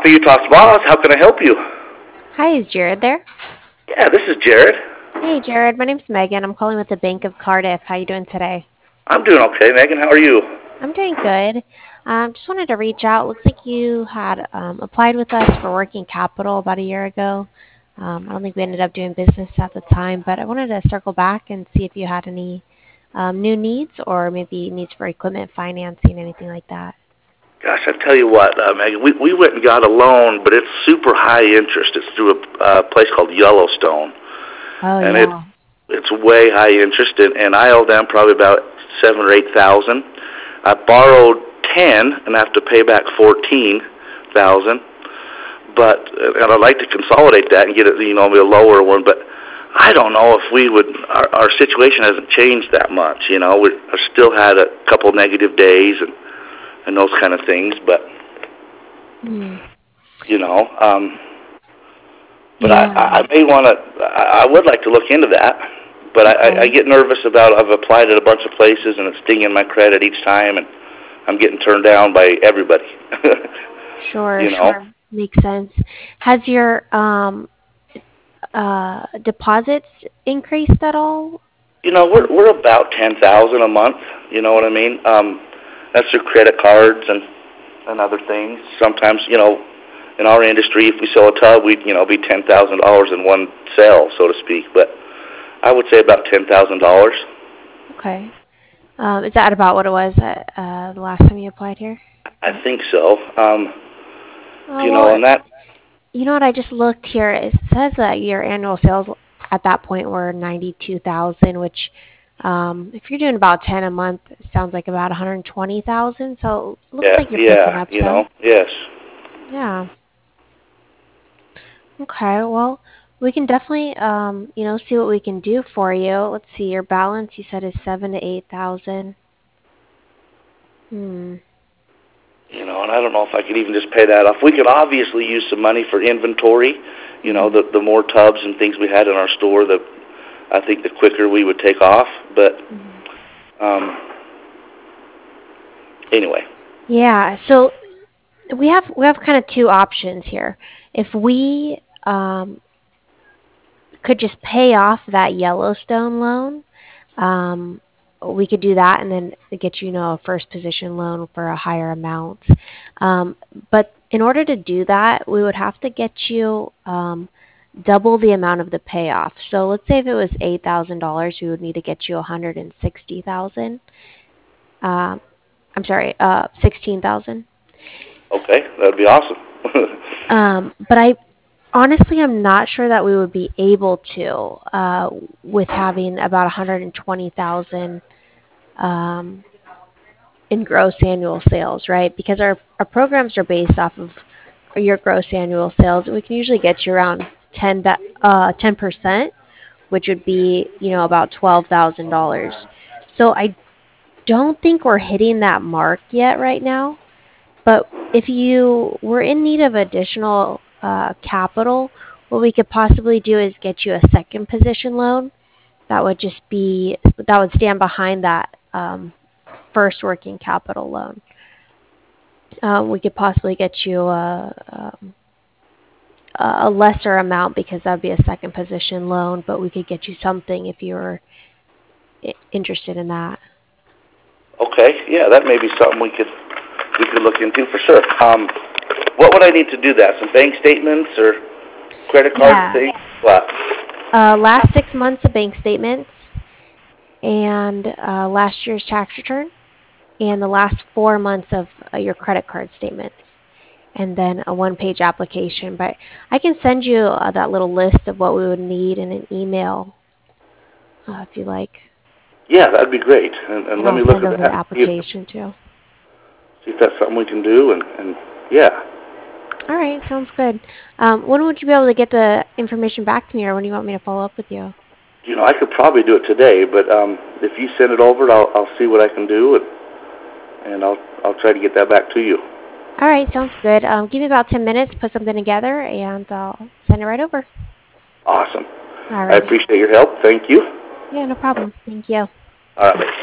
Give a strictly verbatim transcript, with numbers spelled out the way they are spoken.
Papa Utah's boss. How can I help you? Hi, is Jared there? Yeah, this is Jared. Hey, Jared. My name's Megan. I'm calling with the Bank of Cardiff. How you doing today? I'm doing okay, Megan. How are you? I'm doing good. Um, just wanted to reach out. Looks like you had um, applied with us for working capital about a year ago. Um, I don't think we ended up doing business at the time, but I wanted to circle back and see if you had any um, new needs or maybe needs for equipment financing, anything like that. Gosh, I tell you what, uh, Megan, we, we went and got a loan, but it's super high interest. It's through a uh, place called Yellowstone, Oh, and it's yeah. it's way high interest, and, and I owe them probably about seven or eight thousand. I borrowed ten and I have to pay back fourteen thousand. But and I'd like to consolidate that and get it, you know, be a lower one. But I don't know if we would. Our, our situation hasn't changed that much. You know, we have still had a couple negative days and and those kind of things. But Hmm. you know, um, but I, Yeah. I may want to. I, I would like to look into that. But I, I I Okay. get nervous about. I've applied at a bunch of places and it's dinging my credit each time, and I'm getting turned down by everybody. Sure, you know. sure. Makes sense. Has your um uh deposits increased at all? You know, we're we're about ten thousand a month. You know what I mean? Um, that's through credit cards and and other things. Sometimes, you know, in our industry, if we sell a tub, we you know be ten thousand dollars in one sale, so to speak. But I would say about ten thousand dollars. Okay. Um, is that about what it was at, uh, the last time you applied here? I think so. Um, Oh, you know, well, and that you know what? I just looked here. It says that your annual sales at that point were ninety-two thousand, which, um, if you're doing about ten a month, it sounds like about one hundred twenty thousand. So it looks yeah like you're picking yeah up you know some. yes. Yeah. Okay. Well, we can definitely, um, you know, see what we can do for you. Let's see. Your balance you said is seven to eight thousand. Hmm. You know, and I don't know if I could even just pay that off. We could obviously use some money for inventory. You know, Mm-hmm. the the more tubs and things we had in our store, the I think the quicker we would take off. But Mm-hmm. um, anyway, Yeah. So we have we have kind of two options here. If we um, could just pay off that Yellowstone loan, um, we could do that and then get you, you know, a first position loan for a higher amount. Um, but in order to do that, we would have to get you um, double the amount of the payoff. So let's say if it was eight thousand dollars, we would need to get you one hundred sixty thousand. Um, I'm sorry, uh, sixteen thousand. okay, that would be awesome. Um, but I honestly, I'm not sure that we would be able to uh, with having about one hundred twenty thousand um, in gross annual sales, right? Because our, our programs are based off of your gross annual sales. We can usually get you around ten, uh, ten percent, which would be, you know, about twelve thousand dollars. So I don't think we're hitting that mark yet right now. But if you were in need of additional uh, capital, what we could possibly do is get you a second position loan that would just be that would stand behind that um, first working capital loan. Um, we could possibly get you a, um, a lesser amount because that would be a second position loan, but we could get you something if you were interested in that. Okay, yeah, that may be something we could we could look into for sure. Um, what would I need to do that? Some bank statements or credit card Yeah. things? What? Uh, last six months of bank statements and uh, last year's tax return and the last four months of uh, your credit card statements, and then a one page application. But I can send you uh, that little list of what we would need in an email uh, if you like. Yeah, that'd be great. And, and And let I'll me look send at over the that. See if, application too. see if that's something we can do. And, and yeah, All right, sounds good. Um, when would you be able to get the information back to me, or when do you want me to follow up with you? you know, I could probably do it today, but um, if you send it over, I'll I'll see what I can do, and, and I'll I'll try to get that back to you. All right, sounds good. Um, give me about ten minutes, put something together, and I'll send it right over. Awesome. All I righty. appreciate your help. Thank you. Yeah, no problem. Thank you. All right.